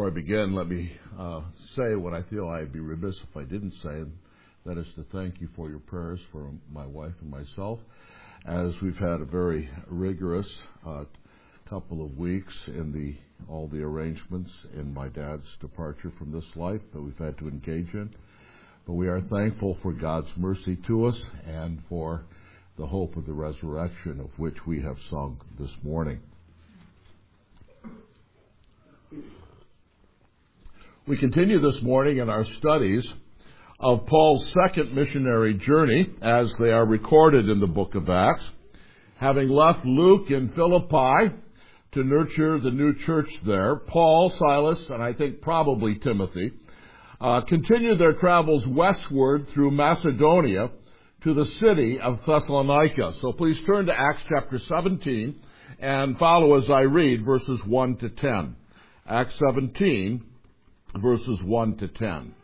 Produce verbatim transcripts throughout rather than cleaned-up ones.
Before I begin, let me uh, say what I feel I'd be remiss if I didn't say, and that is to thank you for your prayers for my wife and myself, as we've had a very rigorous uh, couple of weeks in the all the arrangements in my dad's departure from this life that we've had to engage in. But we are thankful for God's mercy to us and for the hope of the resurrection of which we have sung this morning. We continue this morning in our studies of Paul's second missionary journey as they are recorded in the book of Acts. Having left Luke in Philippi to nurture the new church there, Paul, Silas, and I think probably Timothy, uh, continued their travels westward through Macedonia to the city of Thessalonica. So please turn to Acts chapter seventeen and follow as I read verses one to ten. Acts seventeen, verses one to ten.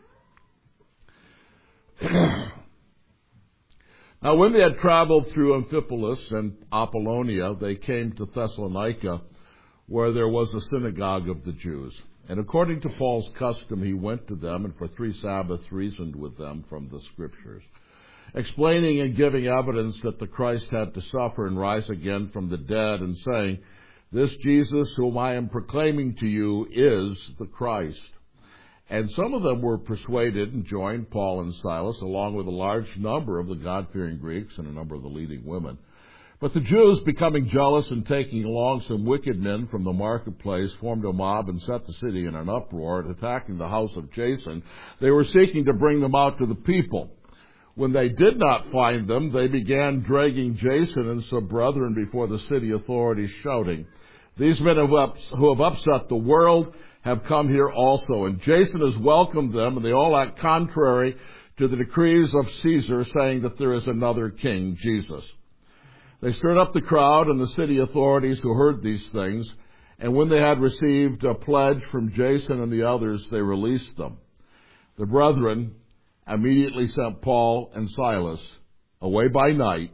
Now, when they had traveled through Amphipolis and Apollonia, they came to Thessalonica, where there was a synagogue of the Jews. And according to Paul's custom, he went to them and for three Sabbaths reasoned with them from the Scriptures, explaining and giving evidence that the Christ had to suffer and rise again from the dead, and saying, "This Jesus whom I am proclaiming to you is the Christ." And some of them were persuaded and joined Paul and Silas, along with a large number of the God-fearing Greeks and a number of the leading women. But the Jews, becoming jealous and taking along some wicked men from the marketplace, formed a mob and set the city in an uproar, and attacking the house of Jason, they were seeking to bring them out to the people. When they did not find them, they began dragging Jason and some brethren before the city authorities, shouting, "These men who have upset the world have come here also." And Jason has welcomed them, and they all act contrary to the decrees of Caesar, saying that there is another king, Jesus. They stirred up the crowd and the city authorities who heard these things, and when they had received a pledge from Jason and the others, they released them. The brethren immediately sent Paul and Silas away by night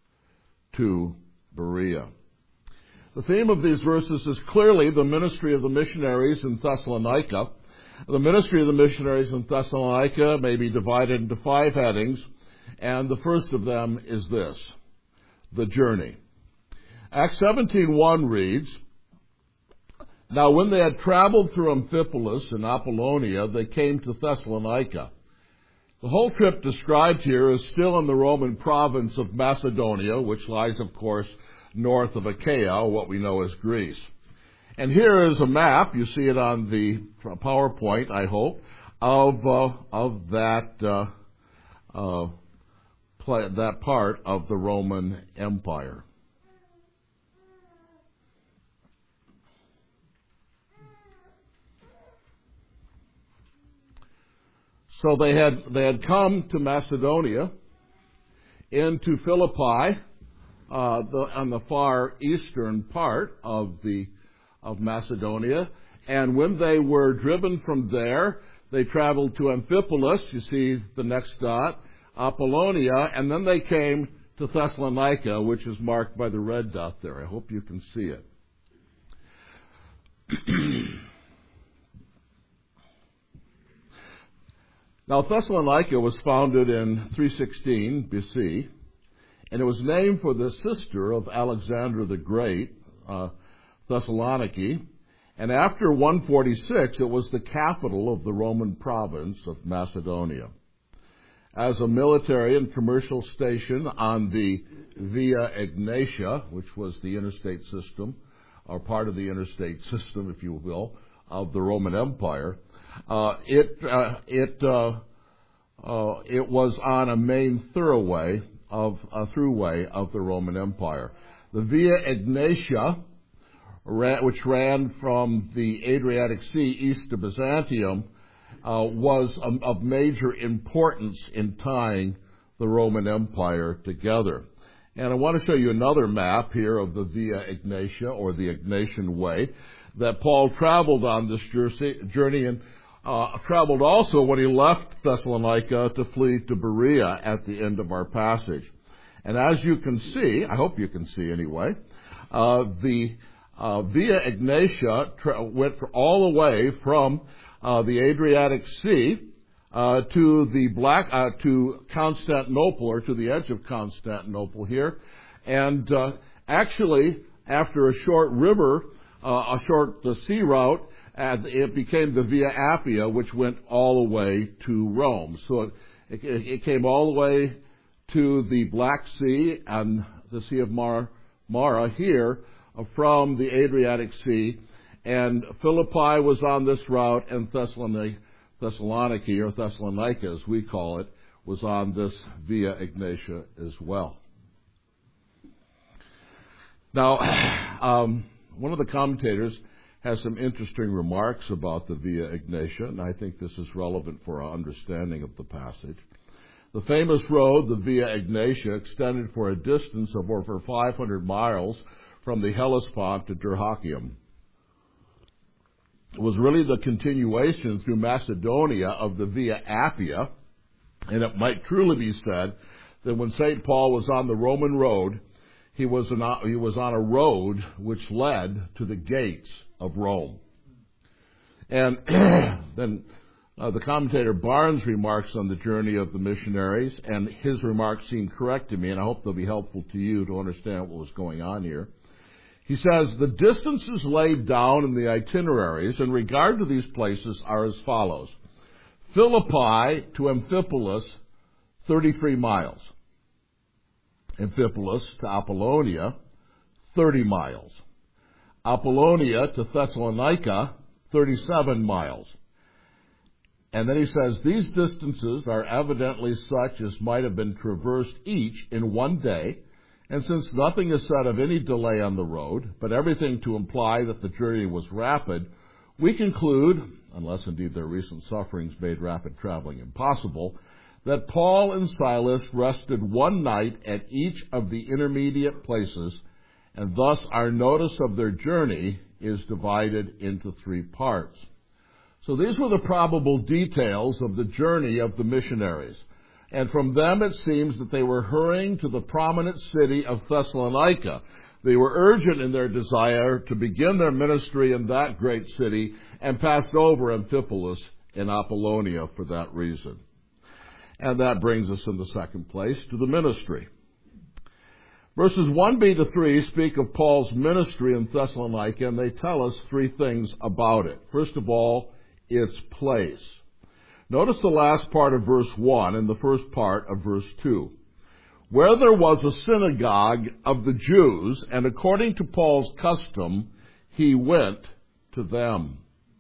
to Berea. The theme of these verses is clearly the ministry of the missionaries in Thessalonica. The ministry of the missionaries in Thessalonica may be divided into five headings, and the first of them is this: the journey. Acts seventeen one reads, "Now when they had traveled through Amphipolis and Apollonia, they came to Thessalonica." The whole trip described here is still in the Roman province of Macedonia, which lies, of course, north of Achaia, what we know as Greece. And here is a map, you see it on the PowerPoint, I hope, of uh, of that uh, uh, play, that part of the Roman Empire. So they had they had come to Macedonia, into Philippi, Uh, the, on the far eastern part of the of Macedonia, and when they were driven from there, they traveled to Amphipolis. You see the next dot, Apollonia, and then they came to Thessalonica, which is marked by the red dot there. I hope you can see it. Now, Thessalonica was founded in three sixteen B C. And it was named for the sister of Alexander the Great, uh, Thessaloniki. And after one forty-six, it was the capital of the Roman province of Macedonia. As a military and commercial station on the Via Egnatia, which was the interstate system, or part of the interstate system, if you will, of the Roman Empire, uh, it uh, it uh, uh, it was on a main thoroughway of a throughway of the Roman Empire. The Via Egnatia, which ran from the Adriatic Sea east to Byzantium, uh, was um, of major importance in tying the Roman Empire together. And I want to show you another map here of the Via Egnatia, or the Egnatian Way, that Paul traveled on this journey, and Uh, traveled also when he left Thessalonica to flee to Berea at the end of our passage. And as you can see, I hope you can see anyway, uh, the uh, Via Egnatia tra- went for all the way from uh, the Adriatic Sea uh, to the Black uh, to Constantinople, or to the edge of Constantinople here, and uh, actually, after a short river, uh, a short uh, sea route, uh, it became the Via Appia, which went all the way to Rome. So it, it, it came all the way to the Black Sea and the Sea of Mar- Mara here uh, from the Adriatic Sea, and Philippi was on this route, and Thessaloniki, Thessaloniki, or Thessalonica as we call it, was on this Via Egnatia as well. Now, um, one of the commentators has some interesting remarks about the Via Egnatia, and I think this is relevant for our understanding of the passage. The famous road, the Via Egnatia, extended for a distance of over five hundred miles from the Hellespont to Dyrrhachium. It was really the continuation through Macedonia of the Via Appia, and it might truly be said that when Saint Paul was on the Roman road, he was, an, he was on a road which led to the gates of Rome. And then uh, the commentator Barnes remarks on the journey of the missionaries, and his remarks seem correct to me, and I hope they'll be helpful to you to understand what was going on here. He says, the distances laid down in the itineraries in regard to these places are as follows. Philippi to Amphipolis, thirty-three miles. Amphipolis to Apollonia, thirty miles. Apollonia to Thessalonica, thirty-seven miles. And then he says, these distances are evidently such as might have been traversed each in one day, and since nothing is said of any delay on the road, but everything to imply that the journey was rapid, we conclude, unless indeed their recent sufferings made rapid traveling impossible, that Paul and Silas rested one night at each of the intermediate places, and thus our notice of their journey is divided into three parts. So these were the probable details of the journey of the missionaries. And from them it seems that they were hurrying to the prominent city of Thessalonica. They were urgent in their desire to begin their ministry in that great city, and passed over Amphipolis and Apollonia for that reason. And that brings us in the second place to the ministry. Verses one b to three speak of Paul's ministry in Thessalonica, and they tell us three things about it. First of all, its place. Notice the last part of verse one and the first part of verse two. Where there was a synagogue of the Jews, and according to Paul's custom, he went to them.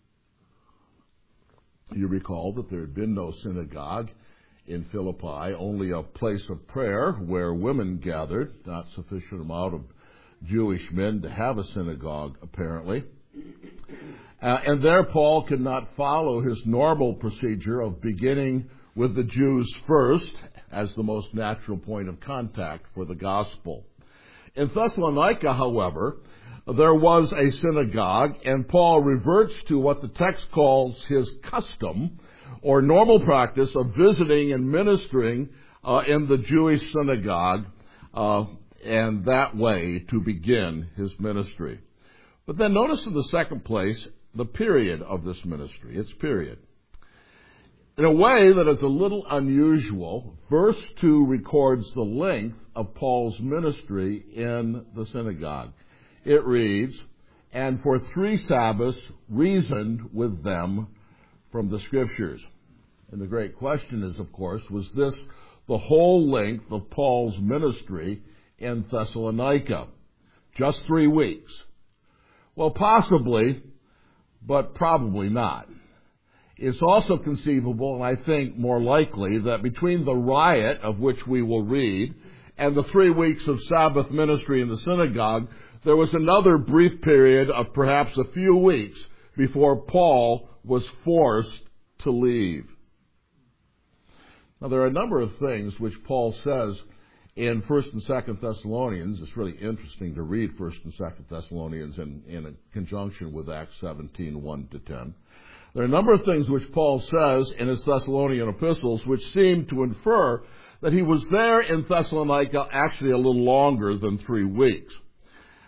You recall that there had been no synagogue in Philippi, only a place of prayer where women gathered, not sufficient amount of Jewish men to have a synagogue, apparently. Uh, and there Paul could not follow his normal procedure of beginning with the Jews first as the most natural point of contact for the gospel. In Thessalonica, however, there was a synagogue, and Paul reverts to what the text calls his custom, or normal practice of visiting and ministering uh, in the Jewish synagogue, uh, and that way to begin his ministry. But then notice in the second place the period of this ministry, its period. In a way that is a little unusual, verse two records the length of Paul's ministry in the synagogue. It reads, and for three Sabbaths reasoned with them from the Scriptures. And the great question is, of course, was this the whole length of Paul's ministry in Thessalonica? Just three weeks? Well, possibly, but probably not. It's also conceivable, and I think more likely, that between the riot, of which we will read, and the three weeks of Sabbath ministry in the synagogue, there was another brief period of perhaps a few weeks before Paul was forced to leave. Now, there are a number of things which Paul says in First and Second Thessalonians. It's really interesting to read First and Second Thessalonians in, in a conjunction with Acts seventeen, one to ten. There are a number of things which Paul says in his Thessalonian epistles which seem to infer that he was there in Thessalonica actually a little longer than three weeks.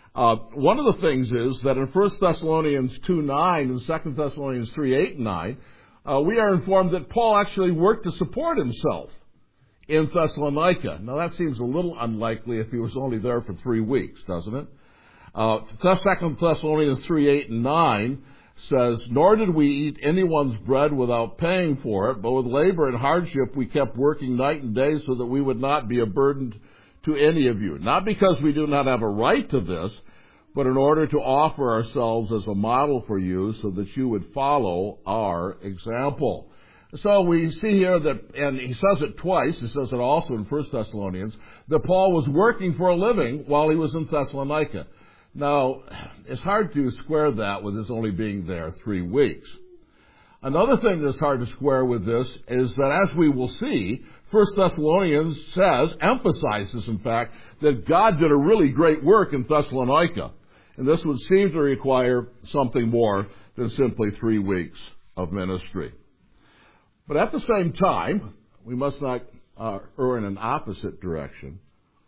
Uh, one of the things is that in First Thessalonians two nine and Second Thessalonians three eight and nine, uh, we are informed that Paul actually worked to support himself in Thessalonica. Now that seems a little unlikely if he was only there for three weeks, doesn't it? Uh, Second Thessalonians three eight and nine says, "Nor did we eat anyone's bread without paying for it, but with labor and hardship we kept working night and day so that we would not be a burden to any of you. Not because we do not have a right to this, but in order to offer ourselves as a model for you so that you would follow our example." So we see here that, and he says it twice, he says it also in First Thessalonians, that Paul was working for a living while he was in Thessalonica. Now, it's hard to square that with his only being there three weeks. Another thing that's hard to square with this is that, as we will see, First Thessalonians says, emphasizes, in fact, that God did a really great work in Thessalonica. And this would seem to require something more than simply three weeks of ministry. But at the same time, we must not uh, err in an opposite direction.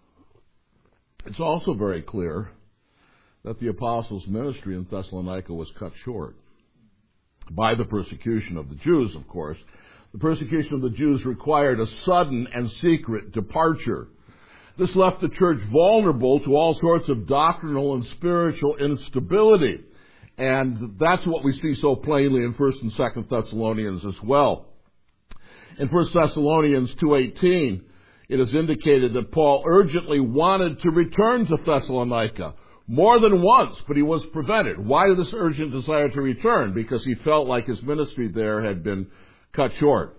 It's also very clear that the apostles' ministry in Thessalonica was cut short by the persecution of the Jews, of course. The persecution of the Jews required a sudden and secret departure. This left the church vulnerable to all sorts of doctrinal and spiritual instability. And that's what we see so plainly in First and Second Thessalonians as well. In First Thessalonians two eighteen, it is indicated that Paul urgently wanted to return to Thessalonica more than once, but he was prevented. Why this urgent desire to return? Because he felt like his ministry there had been cut short.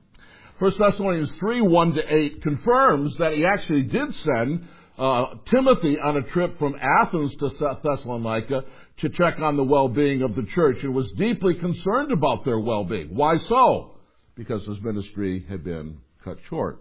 First Thessalonians three one to eight confirms that he actually did send uh, Timothy on a trip from Athens to Thessalonica to check on the well-being of the church, and was deeply concerned about their well-being. Why so? Because his ministry had been cut short.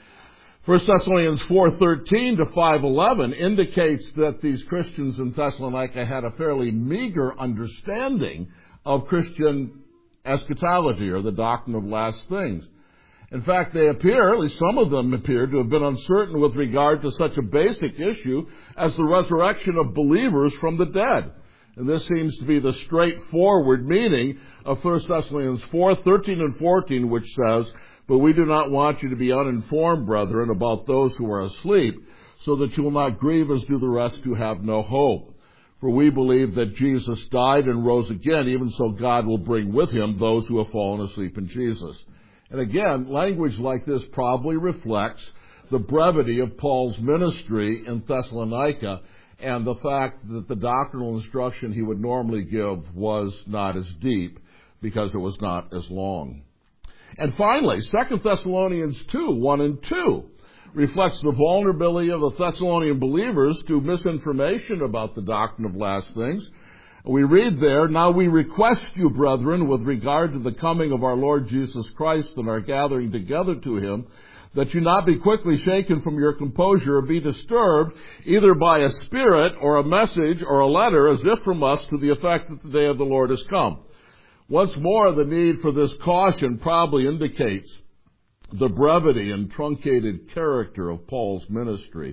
First Thessalonians four thirteen to five eleven indicates that these Christians in Thessalonica had a fairly meager understanding of Christian eschatology, or the doctrine of last things. In fact, they appear, at least some of them appear, to have been uncertain with regard to such a basic issue as the resurrection of believers from the dead. And this seems to be the straightforward meaning of First Thessalonians four thirteen and fourteen, which says, "But we do not want you to be uninformed, brethren, about those who are asleep, so that you will not grieve as do the rest who have no hope. For we believe that Jesus died and rose again, even so God will bring with him those who have fallen asleep in Jesus." And again, language like this probably reflects the brevity of Paul's ministry in Thessalonica, and the fact that the doctrinal instruction he would normally give was not as deep because it was not as long. And finally, Second Thessalonians two, one and two reflects the vulnerability of the Thessalonian believers to misinformation about the doctrine of last things. We read there, "Now we request you, brethren, with regard to the coming of our Lord Jesus Christ and our gathering together to him, that you not be quickly shaken from your composure or be disturbed either by a spirit or a message or a letter as if from us to the effect that the day of the Lord has come." Once more, the need for this caution probably indicates the brevity and truncated character of Paul's ministry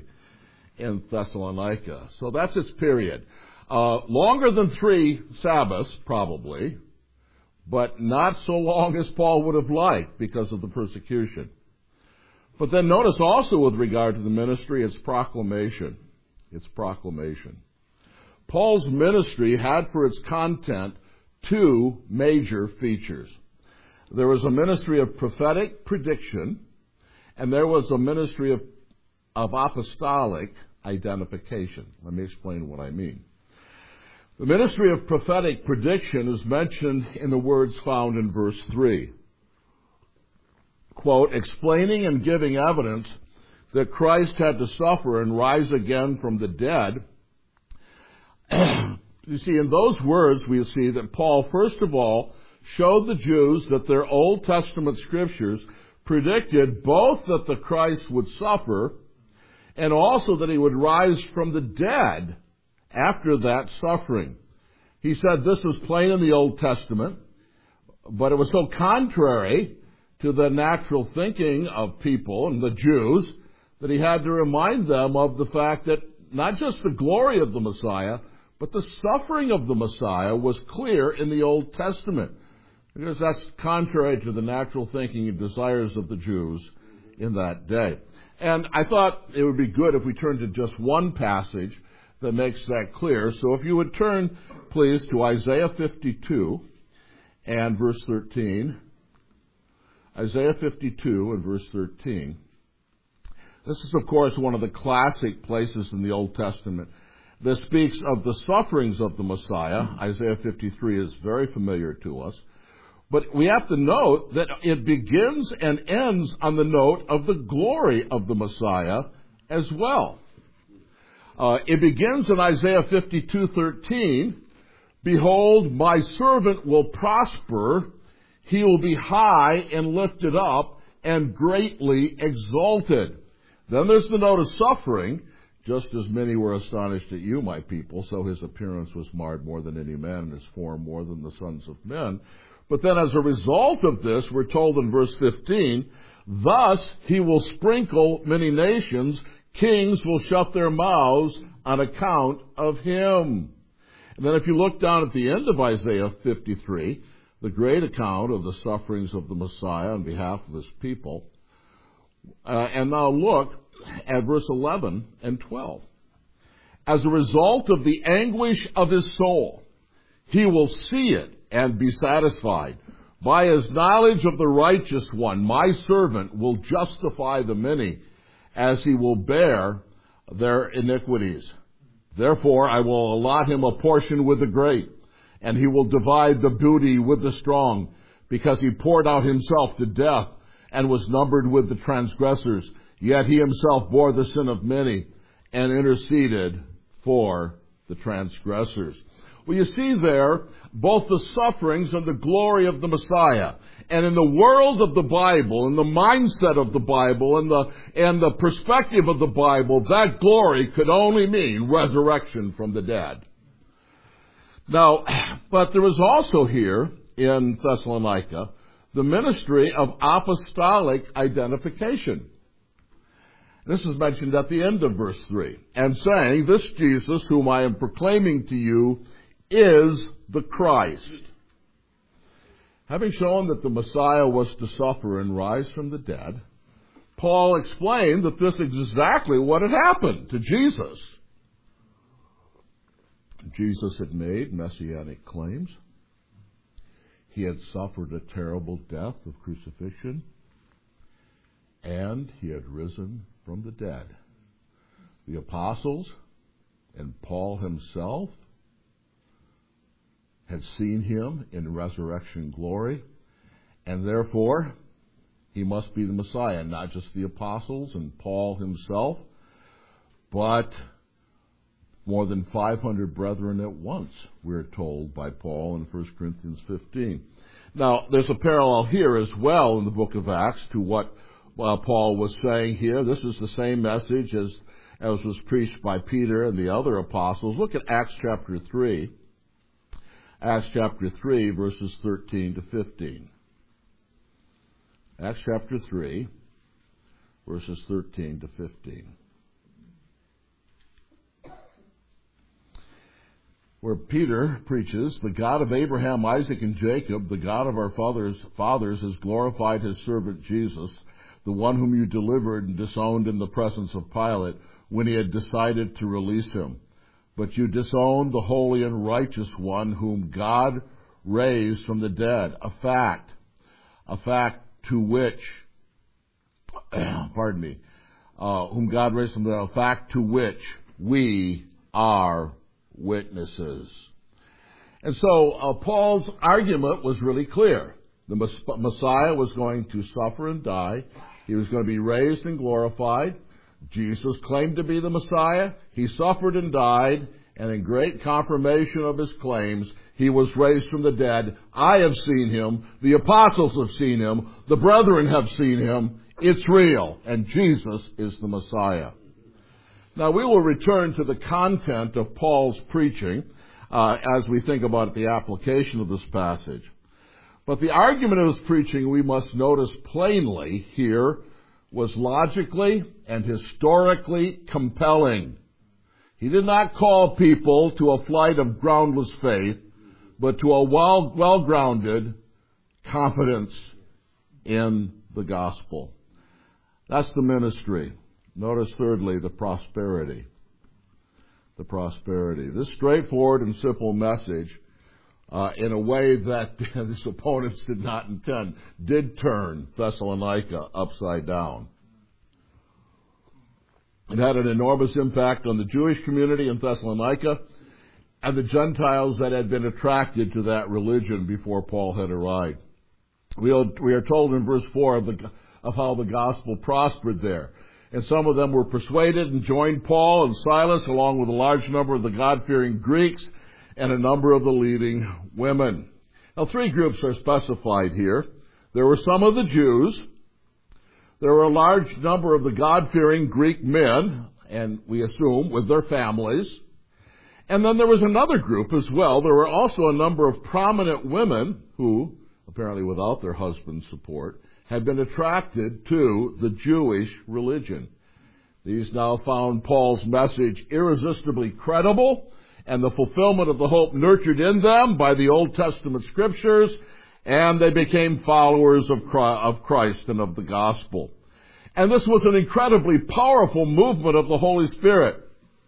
in Thessalonica. So that's its period. Uh, longer than three Sabbaths, probably, but not so long as Paul would have liked because of the persecution. But then notice also with regard to the ministry, its proclamation. Its proclamation. Paul's ministry had for its content two major features. There was a ministry of prophetic prediction, and there was a ministry of, of apostolic identification. Let me explain what I mean. The ministry of prophetic prediction is mentioned in the words found in verse three. Quote, "explaining and giving evidence that Christ had to suffer and rise again from the dead." You see, in those words, we see that Paul, first of all, showed the Jews that their Old Testament scriptures predicted both that the Christ would suffer and also that he would rise from the dead after that suffering. He said this was plain in the Old Testament, but it was so contrary to the natural thinking of people and the Jews that he had to remind them of the fact that not just the glory of the Messiah, but the suffering of the Messiah was clear in the Old Testament, because that's contrary to the natural thinking and desires of the Jews in that day. And I thought it would be good if we turned to just one passage that makes that clear. So if you would turn, please, to Isaiah fifty-two and verse thirteen. Isaiah fifty-two and verse thirteen. This is, of course, one of the classic places in the Old Testament that speaks of the sufferings of the Messiah. Isaiah fifty-three is very familiar to us. But we have to note that it begins and ends on the note of the glory of the Messiah as well. Uh, it begins in Isaiah fifty-two thirteen. Behold, my servant will prosper. He will be high and lifted up and greatly exalted. Then there's the note of suffering. Just as many were astonished at you, my people, so his appearance was marred more than any man, and his form more than the sons of men. But then as a result of this, we're told in verse fifteen, thus he will sprinkle many nations, kings will shut their mouths on account of him. And then if you look down at the end of Isaiah fifty-three, the great account of the sufferings of the Messiah on behalf of his people, uh, and now look at verse eleven and twelve. As a result of the anguish of his soul, he will see it and be satisfied. By his knowledge of the righteous one, my servant will justify the many, as he will bear their iniquities. Therefore I will allot him a portion with the great, and he will divide the booty with the strong, because he poured out himself to death and was numbered with the transgressors. Yet he himself bore the sin of many and interceded for the transgressors. Well, you see there both the sufferings and the glory of the Messiah. And in the world of the Bible, in the mindset of the Bible, and the, and the perspective of the Bible, that glory could only mean resurrection from the dead. Now, but there was also here in Thessalonica the ministry of apostolic identification. This is mentioned at the end of verse three. And saying, this Jesus whom I am proclaiming to you is the Christ. Having shown that the Messiah was to suffer and rise from the dead, Paul explained that this is exactly what had happened to Jesus. Jesus had made messianic claims. He had suffered a terrible death of crucifixion, and he had risen from the dead. The apostles and Paul himself had seen him in resurrection glory, and therefore he must be the Messiah, not just the apostles and Paul himself, but more than five hundred brethren at once, we're told by Paul in First Corinthians fifteen. Now, there's a parallel here as well in the book of Acts to what uh, Paul was saying here. This is the same message as, as was preached by Peter and the other apostles. Look at Acts chapter three. Acts chapter three, verses thirteen to fifteen. Acts chapter three, verses thirteen to fifteen. Where Peter preaches, the God of Abraham, Isaac, and Jacob, the God of our fathers, fathers, has glorified his servant Jesus, the one whom you delivered and disowned in the presence of Pilate when he had decided to release him. But you disowned the holy and righteous one whom God raised from the dead. A fact, a fact to which, pardon me, uh, whom God raised from the dead, a fact to which we are witnesses. And so uh, Paul's argument was really clear. The Messiah was going to suffer and die. He was going to be raised and glorified. Jesus claimed to be the Messiah. He suffered and died, and in great confirmation of his claims, he was raised from the dead. I have seen him. The apostles have seen him. The brethren have seen him. It's real, and Jesus is the Messiah. Now, we will return to the content of Paul's preaching uh, as we think about the application of this passage. But the argument of his preaching, we must notice plainly here, was logically and historically compelling. He did not call people to a flight of groundless faith, but to a well, well-grounded confidence in the gospel. That's the ministry. Notice thirdly, the prosperity. The prosperity. This straightforward and simple message, uh, in a way that his opponents did not intend, did turn Thessalonica upside down. It had an enormous impact on the Jewish community in Thessalonica and the Gentiles that had been attracted to that religion before Paul had arrived. We are, we are told in verse four of, the, of how the gospel prospered there. And some of them were persuaded and joined Paul and Silas, along with a large number of the God-fearing Greeks and a number of the leading women. Now, three groups are specified here. There were some of the Jews. There were a large number of the God-fearing Greek men, and we assume with their families. And then there was another group as well. There were also a number of prominent women who, apparently without their husband's support, had been attracted to the Jewish religion. These now found Paul's message irresistibly credible and the fulfillment of the hope nurtured in them by the Old Testament scriptures, and they became followers of Christ and of the gospel. And this was an incredibly powerful movement of the Holy Spirit.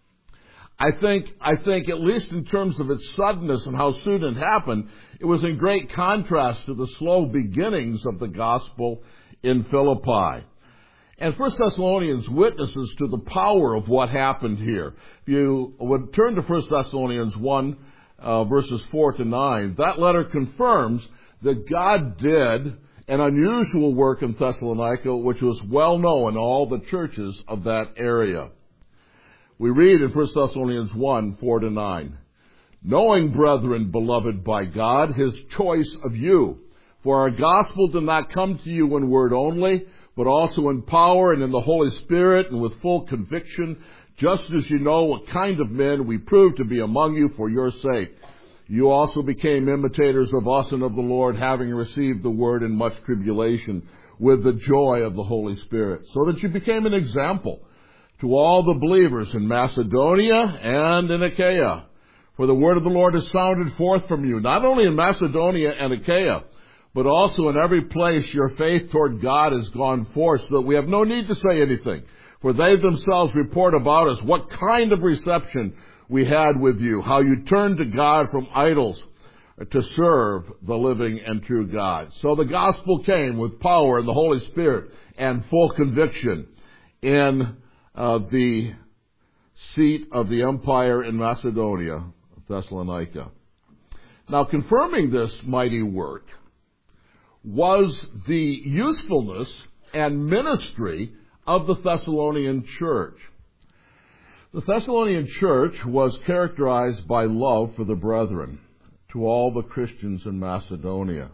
I think, I think at least in terms of its suddenness and how soon it happened, it was in great contrast to the slow beginnings of the gospel in Philippi. And First Thessalonians witnesses to the power of what happened here. If you would turn to First Thessalonians one, uh, verses four to nine, that letter confirms that God did an unusual work in Thessalonica, which was well known in all the churches of that area. We read in First Thessalonians one, four to nine, knowing, brethren, beloved by God, his choice of you. For our gospel did not come to you in word only, but also in power and in the Holy Spirit and with full conviction, just as you know what kind of men we proved to be among you for your sake. You also became imitators of us and of the Lord, having received the word in much tribulation with the joy of the Holy Spirit, so that you became an example to all the believers in Macedonia and in Achaia. For the word of the Lord has sounded forth from you, not only in Macedonia and Achaia, but also in every place your faith toward God has gone forth, so that we have no need to say anything. For they themselves report about us what kind of reception we had with you, how you turned to God from idols to serve the living and true God. So the gospel came with power and the Holy Spirit and full conviction in uh, the seat of the empire in Macedonia, Thessalonica. Now, confirming this mighty work was the usefulness and ministry of the Thessalonian church. The Thessalonian church was characterized by love for the brethren to all the Christians in Macedonia.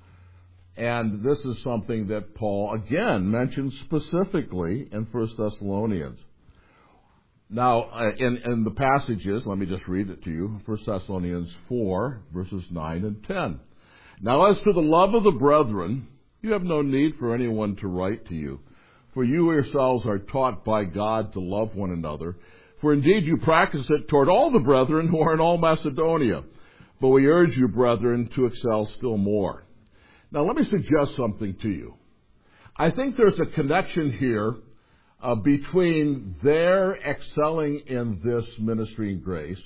And this is something that Paul, again, mentions specifically in First Thessalonians. Now, in, in the passages, let me just read it to you. First Thessalonians four, verses nine and ten. Now, as to the love of the brethren, you have no need for anyone to write to you, for you yourselves are taught by God to love one another. For indeed you practice it toward all the brethren who are in all Macedonia. But we urge you, brethren, to excel still more. Now, let me suggest something to you. I think there's a connection here uh, between their excelling in this ministry and grace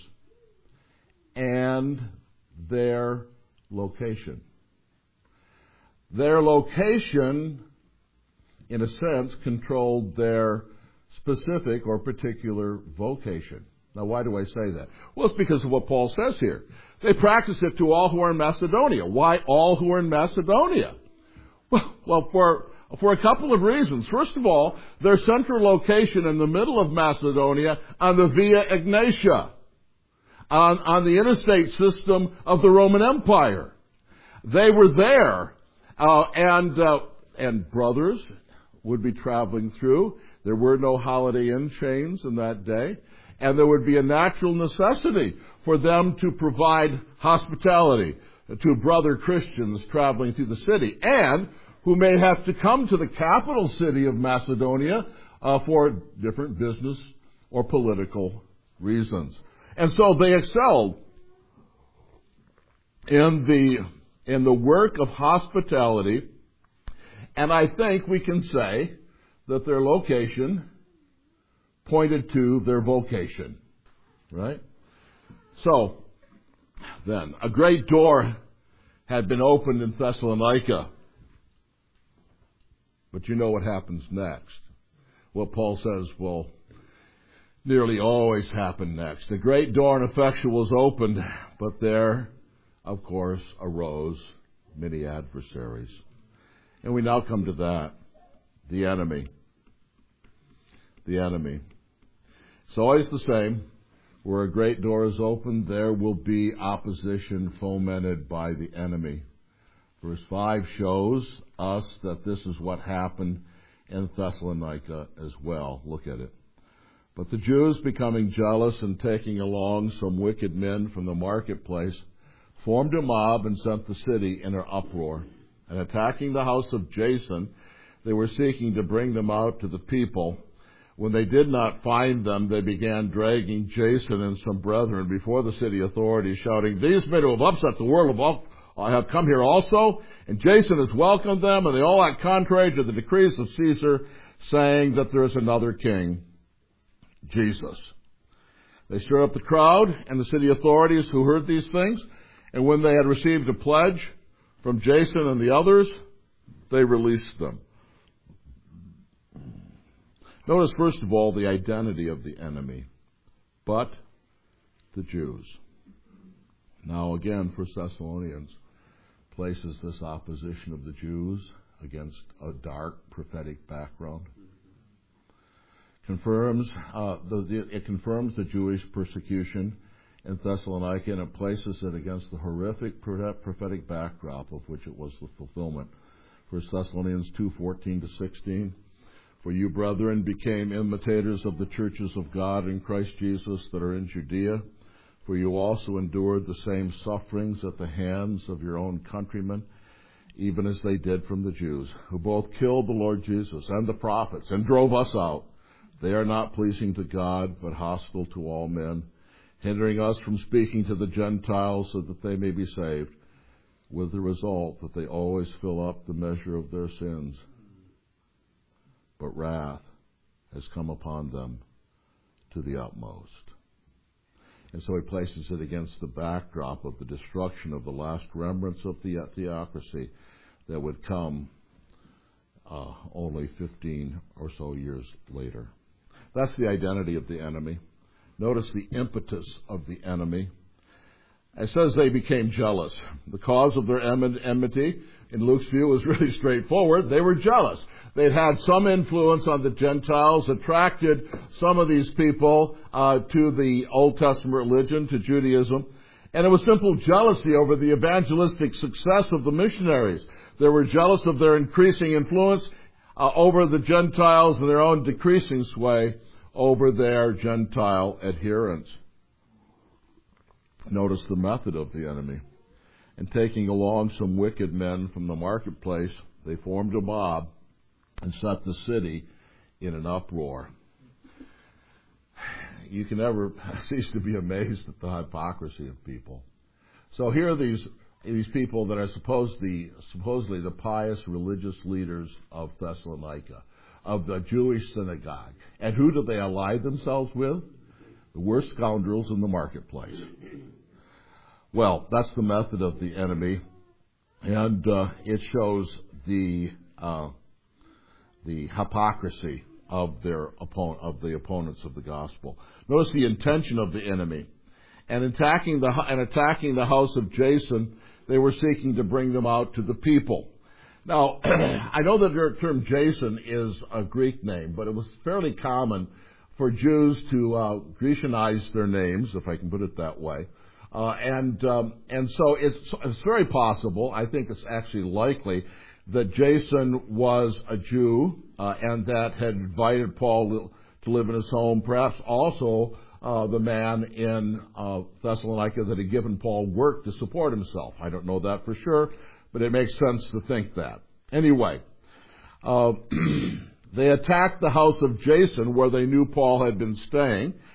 and their location. Their location, in a sense, controlled their specific or particular vocation. Now, why do I say that? Well, it's because of what Paul says here. They practice it to all who are in Macedonia. Why all who are in Macedonia? Well, well for, for a couple of reasons. First of all, their central location in the middle of Macedonia on the Via Egnatia, on, on the interstate system of the Roman Empire. They were there, uh, and, uh, and brothers would be traveling through. There were no Holiday Inn chains in that day, and there would be a natural necessity for them to provide hospitality to brother Christians traveling through the city, and who may have to come to the capital city of Macedonia uh, for different business or political reasons. And so they excelled in the, in the work of hospitality. And I think we can say that their location pointed to their vocation. Right? So, then, a great door had been opened in Thessalonica. But you know what happens next. What Paul says will nearly always happen next. A great door and effectual was opened, but there, of course, arose many adversaries. And we now come to that. The enemy. The enemy. It's always the same. Where a great door is opened, there will be opposition fomented by the enemy. Verse five shows us that this is what happened in Thessalonica as well. Look at it. But the Jews, becoming jealous and taking along some wicked men from the marketplace, formed a mob and sent the city in an uproar. And attacking the house of Jason, they were seeking to bring them out to the people. When they did not find them, they began dragging Jason and some brethren before the city authorities, shouting, "These men who have upset the world have come here also, and Jason has welcomed them, and they all act contrary to the decrees of Caesar, saying that there is another king, Jesus." They stirred up the crowd and the city authorities who heard these things, and when they had received a pledge from Jason and the others, they released them. Notice, first of all, the identity of the enemy. But the Jews. Now, again, First Thessalonians places this opposition of the Jews against a dark prophetic background. Confirms uh, the, it confirms the Jewish persecution in Thessalonica, and it places it against the horrific prophetic backdrop of which it was the fulfillment. First Thessalonians two fourteen to sixteen. For you, brethren, became imitators of the churches of God in Christ Jesus that are in Judea. For you also endured the same sufferings at the hands of your own countrymen, even as they did from the Jews, who both killed the Lord Jesus and the prophets and drove us out. They are not pleasing to God, but hostile to all men, hindering us from speaking to the Gentiles so that they may be saved, with the result that they always fill up the measure of their sins. But wrath has come upon them to the utmost. And so he places it against the backdrop of the destruction of the last remnants of the theocracy that would come uh, only fifteen or so years later. That's the identity of the enemy. Notice the impetus of the enemy. It says they became jealous. The cause of their enmity, in Luke's view, was really straightforward. They were jealous. They'd had some influence on the Gentiles, attracted some of these people uh, to the Old Testament religion, to Judaism. And it was simple jealousy over the evangelistic success of the missionaries. They were jealous of their increasing influence uh, over the Gentiles and their own decreasing sway over their Gentile adherents. Notice the method of the enemy. And taking along some wicked men from the marketplace, they formed a mob and set the city in an uproar. You can never cease to be amazed at the hypocrisy of people. So here are these these people that are supposed the, supposedly the pious religious leaders of Thessalonica, of the Jewish synagogue. And who do they ally themselves with? The worst scoundrels in the marketplace. Well, that's the method of the enemy, and uh, it shows the uh, the hypocrisy of their opponent, of the opponents of the gospel. Notice the intention of the enemy, and attacking the and attacking the house of Jason, they were seeking to bring them out to the people. Now, I know that the term Jason is a Greek name, but it was fairly common for Jews to uh, Grecianize their names, if I can put it that way. Uh, and um, and so it's, it's very possible, I think it's actually likely, that Jason was a Jew uh, and that had invited Paul to live in his home, perhaps also uh, the man in uh, Thessalonica that had given Paul work to support himself. I don't know that for sure, but it makes sense to think that. Anyway, uh, they attacked the house of Jason where they knew Paul had been staying.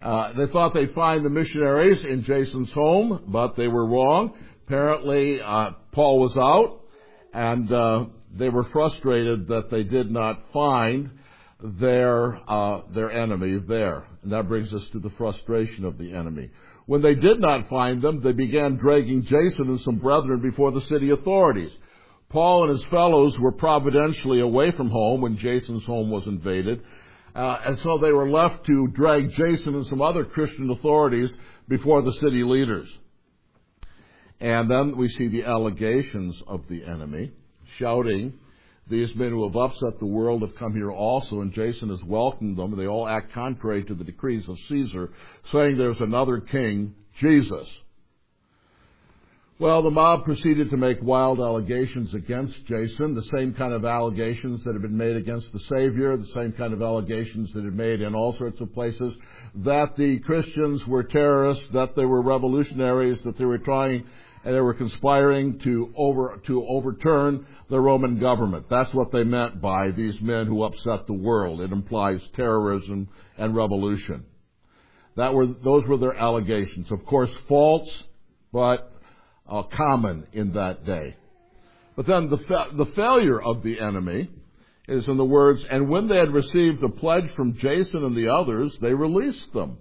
Uh, they thought they'd find the missionaries in Jason's home, but they were wrong. Apparently, uh, Paul was out, and uh, they were frustrated that they did not find their uh, their enemy there. And that brings us to the frustration of the enemy. When they did not find them, they began dragging Jason and some brethren before the city authorities. Paul and his fellows were providentially away from home when Jason's home was invaded, uh, and so they were left to drag Jason and some other Christian authorities before the city leaders. And then we see the allegations of the enemy, shouting, "These men who have upset the world have come here also," and Jason has welcomed them, and they all act contrary to the decrees of Caesar, saying there's another king, Jesus. Well, the mob proceeded to make wild allegations against Jason, the same kind of allegations that had been made against the Savior, the same kind of allegations that had been made in all sorts of places, that the Christians were terrorists, that they were revolutionaries, that they were trying and they were conspiring to over to overturn the Roman government. That's what they meant by these men who upset the world. It implies terrorism and revolution. That were those were their allegations. Of course, false, but uh, common in that day. But then the fa- the failure of the enemy is in the words, "And when they had received the pledge from Jason and the others, they released them."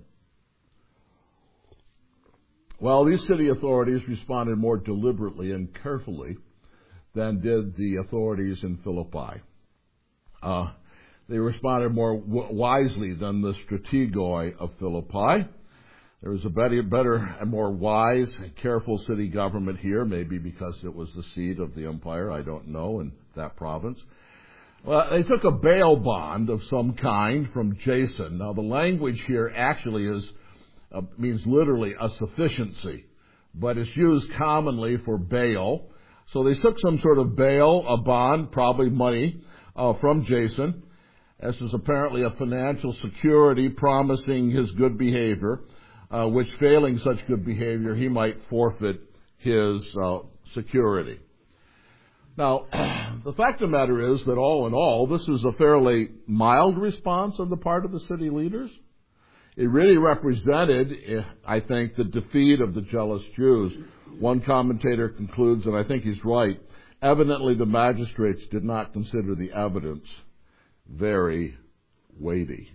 Well, these city authorities responded more deliberately and carefully than did the authorities in Philippi. Uh, they responded more w- wisely than the strategoi of Philippi. There was a better, better and more wise and careful city government here, maybe because it was the seat of the empire, I don't know, in that province. Well, they took a bail bond of some kind from Jason. Now, the language here actually is Uh, means literally a sufficiency, but it's used commonly for bail. So they took some sort of bail, a bond, probably money, uh, from Jason. This was apparently a financial security promising his good behavior, uh, which failing such good behavior, he might forfeit his uh, security. Now, the fact of the matter is that all in all, this is a fairly mild response on the part of the city leaders. It really represented, I think, the defeat of the jealous Jews. One commentator concludes, and I think he's right, evidently the magistrates did not consider the evidence very weighty.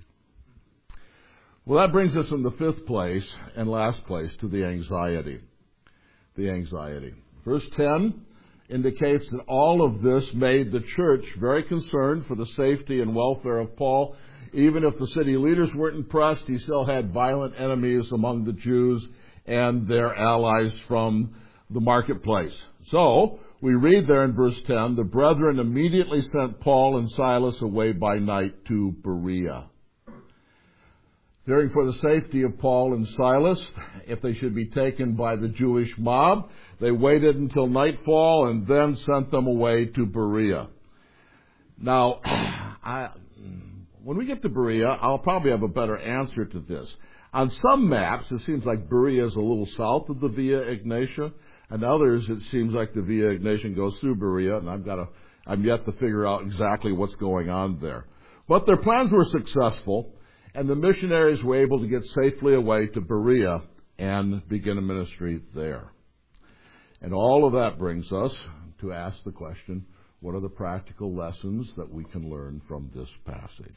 Well, that brings us in the fifth place and last place to the anxiety. The anxiety. Verse ten indicates that all of this made the church very concerned for the safety and welfare of Paul. Even if the city leaders weren't impressed, he still had violent enemies among the Jews and their allies from the marketplace. So, we read there in verse ten, the brethren immediately sent Paul and Silas away by night to Berea. Fearing for the safety of Paul and Silas, if they should be taken by the Jewish mob, they waited until nightfall and then sent them away to Berea. Now, I... When we get to Berea, I'll probably have a better answer to this. On some maps, it seems like Berea is a little south of the Via Egnatia, and others, it seems like the Via Egnatia goes through Berea, and I've got to, I'm yet to figure out exactly what's going on there. But their plans were successful, and the missionaries were able to get safely away to Berea and begin a ministry there. And all of that brings us to ask the question, what are the practical lessons that we can learn from this passage?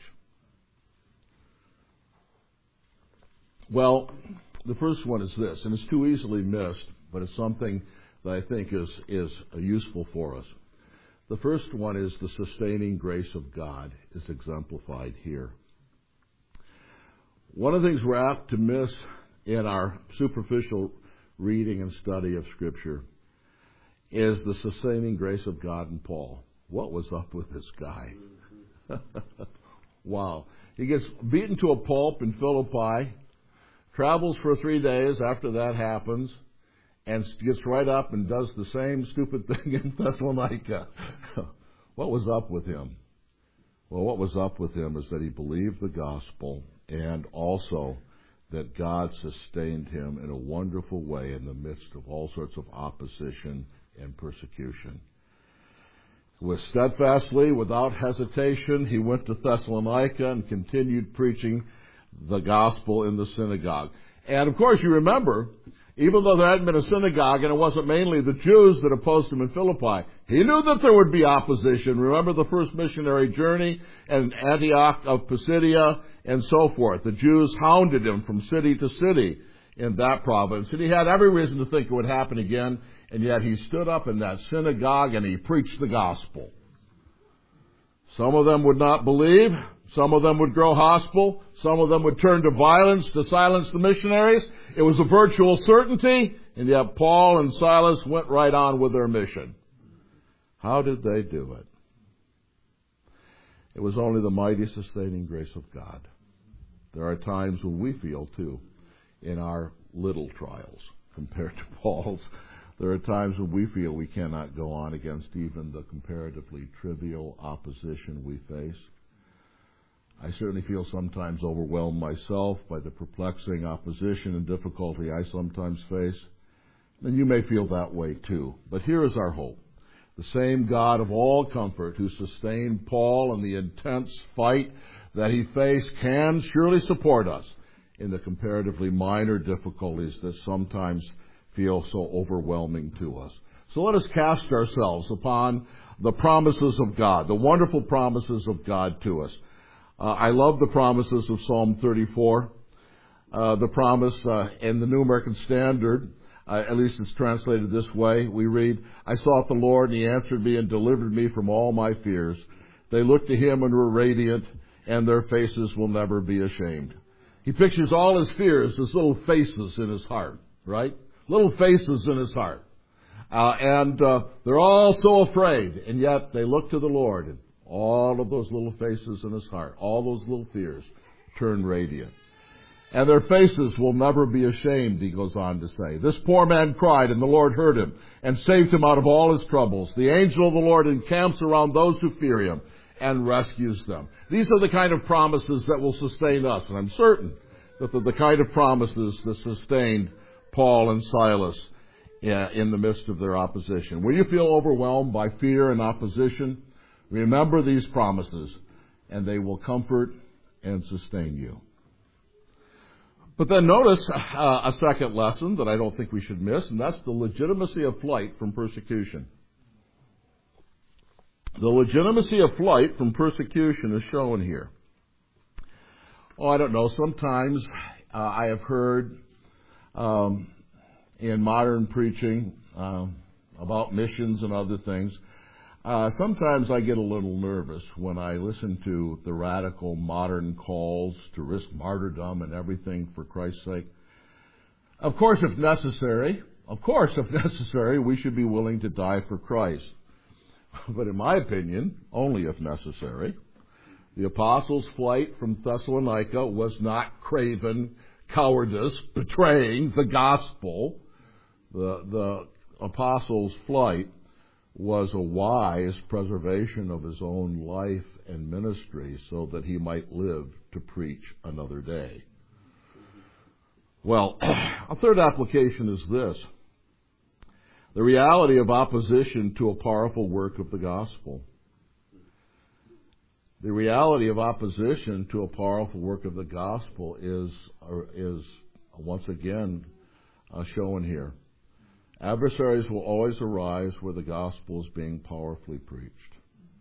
Well, the first one is this, and it's too easily missed, but it's something that I think is, is useful for us. The first one is the sustaining grace of God is exemplified here. One of the things we're apt to miss in our superficial reading and study of Scripture is the sustaining grace of God in Paul. What was up with this guy? Wow. He gets beaten to a pulp in Philippi, travels for three days after that happens, and gets right up and does the same stupid thing in Thessalonica. What was up with him? Well, what was up with him is that he believed the gospel and also that God sustained him in a wonderful way in the midst of all sorts of opposition and persecution. With steadfastly, without hesitation, he went to Thessalonica and continued preaching the gospel in the synagogue. And of course, you remember, even though there hadn't been a synagogue and it wasn't mainly the Jews that opposed him in Philippi, he knew that there would be opposition. Remember the first missionary journey and Antioch of Pisidia and so forth. The Jews hounded him from city to city in that province. And he had every reason to think it would happen again. And yet he stood up in that synagogue and he preached the gospel. Some of them would not believe. Some of them would grow hostile. Some of them would turn to violence to silence the missionaries. It was a virtual certainty, and yet Paul and Silas went right on with their mission. How did they do it? It was only the mighty sustaining grace of God. There are times when we feel, too, in our little trials compared to Paul's. There are times when we feel we cannot go on against even the comparatively trivial opposition we face. I certainly feel sometimes overwhelmed myself by the perplexing opposition and difficulty I sometimes face. And you may feel that way too. But here is our hope. The same God of all comfort who sustained Paul in the intense fight that he faced can surely support us in the comparatively minor difficulties that sometimes feel so overwhelming to us. So let us cast ourselves upon the promises of God, the wonderful promises of God to us. Uh, I love the promises of Psalm thirty-four. Uh, the promise uh, in the New American Standard, uh, at least it's translated this way. We read, I sought the Lord, and he answered me and delivered me from all my fears. They looked to him and were radiant, and their faces will never be ashamed. He pictures all his fears as little faces in his heart, right? Little faces in his heart. Uh, and uh, they're all so afraid, and yet they look to the Lord, and all of those little faces in his heart, all those little fears turn radiant. And their faces will never be ashamed, he goes on to say. This poor man cried, and the Lord heard him and saved him out of all his troubles. The angel of the Lord encamps around those who fear him and rescues them. These are the kind of promises that will sustain us, and I'm certain that they're the kind of promises that sustained Paul and Silas in the midst of their opposition. When you feel overwhelmed by fear and opposition, remember these promises, and they will comfort and sustain you. But then notice uh, a second lesson that I don't think we should miss, and that's the legitimacy of flight from persecution. The legitimacy of flight from persecution is shown here. Oh, I don't know. Sometimes uh, I have heard um, in modern preaching um, about missions and other things, Uh, sometimes I get a little nervous when I listen to the radical modern calls to risk martyrdom and everything for Christ's sake. Of course, if necessary, of course, if necessary, we should be willing to die for Christ. But in my opinion, only if necessary. The apostles' flight from Thessalonica was not craven cowardice, betraying the gospel. The, the apostles' flight was a wise preservation of his own life and ministry so that he might live to preach another day. Well, a third application is this: the reality of opposition to a powerful work of the gospel. The reality of opposition to a powerful work of the gospel is, is once again uh, shown here. Adversaries will always arise where the gospel is being powerfully preached.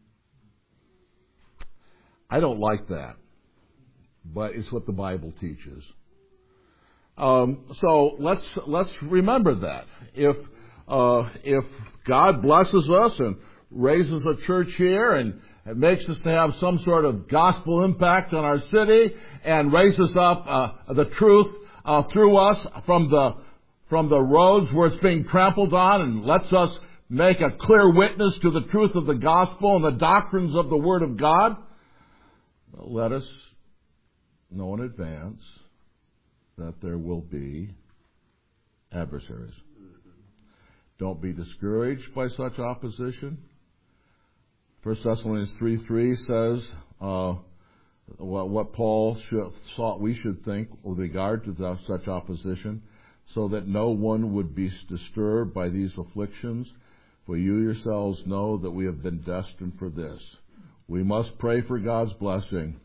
I don't like that, but it's what the Bible teaches. Um, so let's let's remember that. If uh, if God blesses us and raises a church here and it makes us to have some sort of gospel impact on our city and raises up uh, the truth uh, through us from the from the roads where it's being trampled on and lets us make a clear witness to the truth of the gospel and the doctrines of the Word of God, let us know in advance that there will be adversaries. Don't be discouraged by such opposition. First Thessalonians three three says uh, what, what Paul should, thought we should think with regard to the, such opposition, so that no one would be disturbed by these afflictions, for you yourselves know that we have been destined for this. We must pray for God's blessing,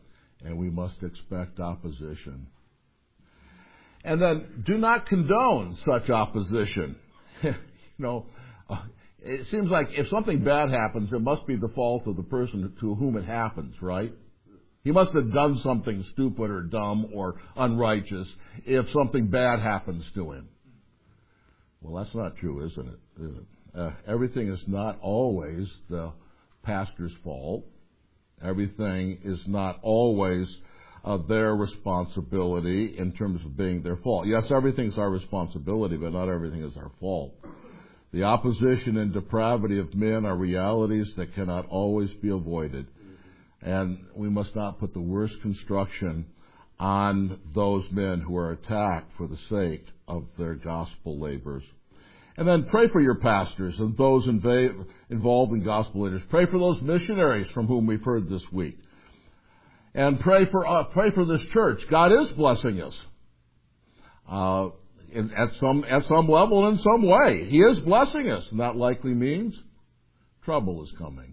and we must expect opposition. And then do not condone such opposition. you know, uh, it seems like if something bad happens, it must be the fault of the person to whom it happens, right? He must have done something stupid or dumb or unrighteous if something bad happens to him. Well, that's not true, isn't it? Is it? Uh, everything is not always the pastor's fault. Everything is not always uh, their responsibility in terms of being their fault. Yes, everything's our responsibility, but not everything is our fault. The opposition and depravity of men are realities that cannot always be avoided. And we must not put the worst construction on those men who are attacked for the sake of their gospel labors. And then pray for your pastors and those inv- involved in gospel leaders. Pray for those missionaries from whom we've heard this week. And pray for uh, pray for this church. God is blessing us uh, in, at some at some level and in some way. He is blessing us, and that likely means trouble is coming.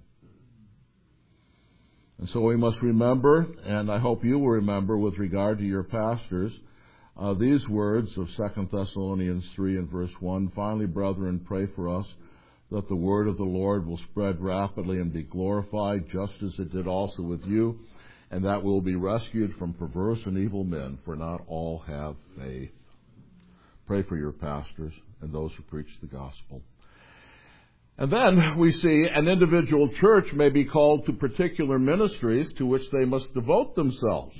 And so we must remember, and I hope you will remember with regard to your pastors, uh, these words of Second Thessalonians three and verse one. Finally, brethren, pray for us that the word of the Lord will spread rapidly and be glorified, just as it did also with you, and that we'll be rescued from perverse and evil men, for not all have faith. Pray for your pastors and those who preach the gospel. And then we see an individual church may be called to particular ministries to which they must devote themselves.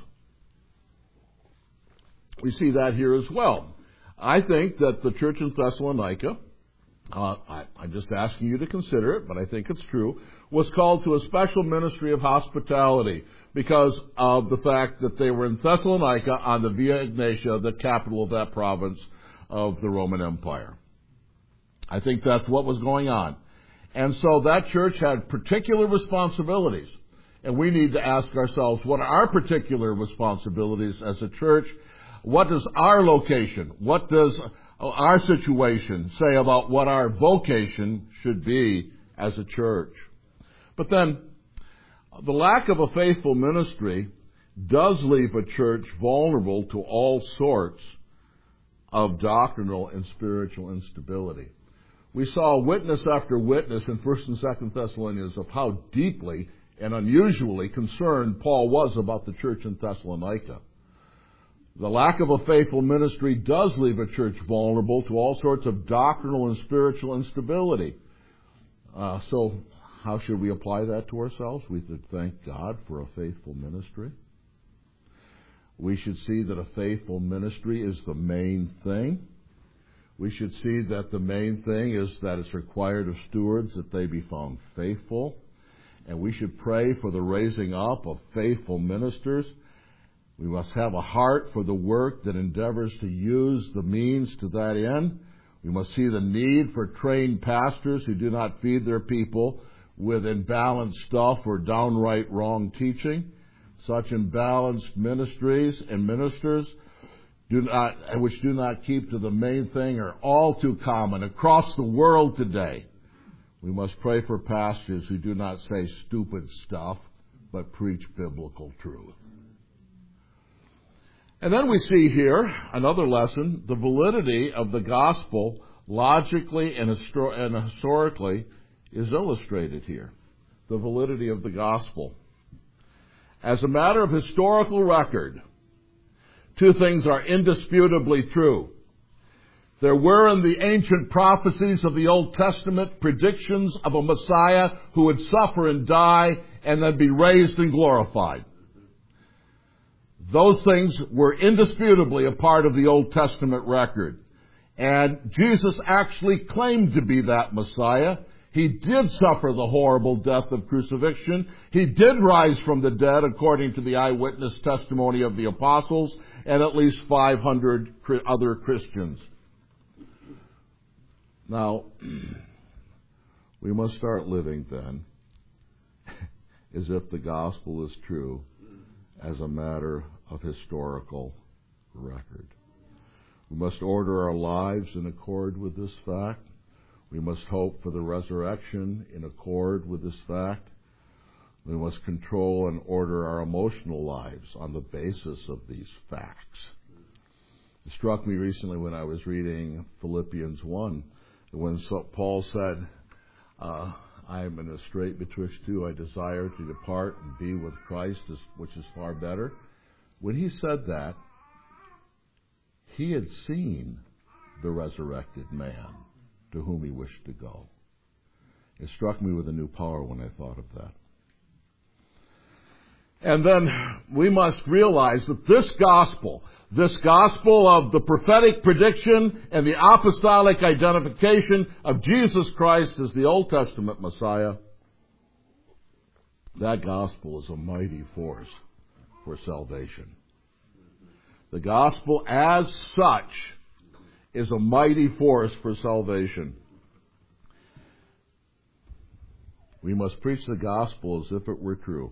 We see that here as well. I think that the church in Thessalonica, uh, I, I'm just asking you to consider it, but I think it's true, was called to a special ministry of hospitality because of the fact that they were in Thessalonica on the Via Egnatia, the capital of that province of the Roman Empire. I think that's what was going on. And so that church had particular responsibilities. And we need to ask ourselves, what are our particular responsibilities as a church? What does our location, what does our situation say about what our vocation should be as a church? But then, the lack of a faithful ministry does leave a church vulnerable to all sorts of doctrinal and spiritual instability. We saw witness after witness in First and Second Thessalonians of how deeply and unusually concerned Paul was about the church in Thessalonica. The lack of a faithful ministry does leave a church vulnerable to all sorts of doctrinal and spiritual instability. Uh, so how should we apply that to ourselves? We should thank God for a faithful ministry. We should see that a faithful ministry is the main thing. We should see that the main thing is that it's required of stewards that they be found faithful. And we should pray for the raising up of faithful ministers. We must have a heart for the work that endeavors to use the means to that end. We must see the need for trained pastors who do not feed their people with imbalanced stuff or downright wrong teaching. Such imbalanced ministries and ministers do not, which do not keep to the main thing, are all too common across the world today. We must pray for pastors who do not say stupid stuff, but preach biblical truth. And then we see here another lesson, the validity of the gospel logically and, histor- and historically is illustrated here. The validity of the gospel. As a matter of historical record, two things are indisputably true. There were in the ancient prophecies of the Old Testament predictions of a Messiah who would suffer and die and then be raised and glorified. Those things were indisputably a part of the Old Testament record. And Jesus actually claimed to be that Messiah. He did suffer the horrible death of crucifixion. He did rise from the dead according to the eyewitness testimony of the apostles and at least five hundred other Christians. Now, we must start living then as if the gospel is true as a matter of historical record. We must order our lives in accord with this fact. We must hope for the resurrection in accord with this fact. We must control and order our emotional lives on the basis of these facts. It struck me recently when I was reading Philippians one, when Paul said, uh, I am in a strait betwixt two. I desire to depart and be with Christ, which is far better. When he said that, he had seen the resurrected man to whom he wished to go. It struck me with a new power when I thought of that. And then we must realize that this gospel, this gospel of the prophetic prediction and the apostolic identification of Jesus Christ as the Old Testament Messiah, that gospel is a mighty force for salvation. The gospel as such is a mighty force for salvation. We must preach the gospel as if it were true,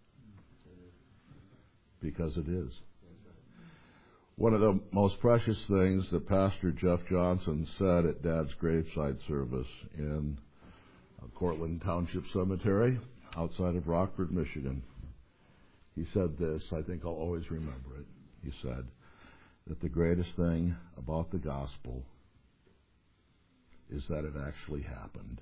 because it is. One of the most precious things that Pastor Jeff Johnson said at Dad's graveside service in Cortland Township Cemetery outside of Rockford, Michigan, he said this, I think I'll always remember it. He said that the greatest thing about the gospel is that it actually happened.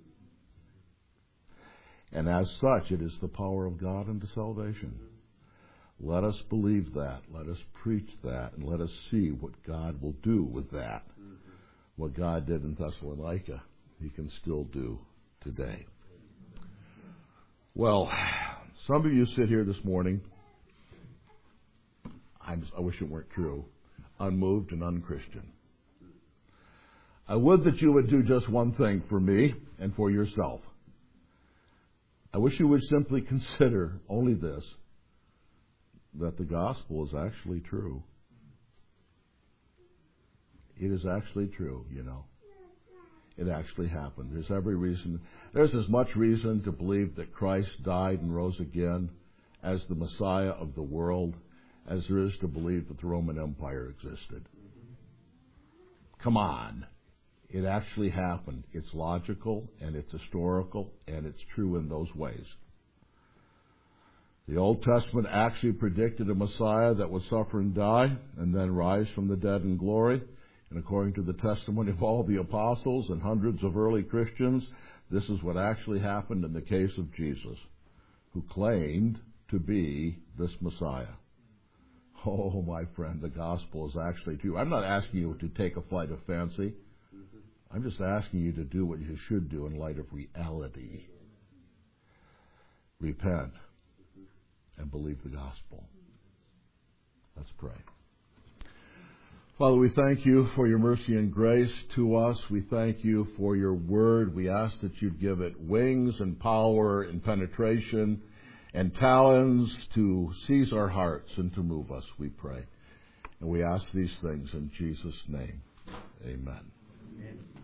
And as such, it is the power of God unto salvation. Let us believe that. Let us preach that. And let us see what God will do with that. Mm-hmm. What God did in Thessalonica, He can still do today. Well, some of you sit here this morning, I'm, I wish it weren't true, unmoved and unchristian. I would that you would do just one thing for me and for yourself. I wish you would simply consider only this, that the gospel is actually true. It is actually true, you know. It actually happened. There's every reason, there's as much reason to believe that Christ died and rose again as the Messiah of the world as there is to believe that the Roman Empire existed. Come on. It actually happened. It's logical and it's historical and it's true in those ways. The Old Testament actually predicted a Messiah that would suffer and die and then rise from the dead in glory. And according to the testimony of all the apostles and hundreds of early Christians, this is what actually happened in the case of Jesus, who claimed to be this Messiah. Oh, my friend, the gospel is actually true. I'm not asking you to take a flight of fancy. I'm just asking you to do what you should do in light of reality. Repent and believe the gospel. Let's pray. Father, we thank you for your mercy and grace to us. We thank you for your word. We ask that you'd give it wings and power and penetration and talons to seize our hearts and to move us, we pray. And we ask these things in Jesus' name. Amen. Amen.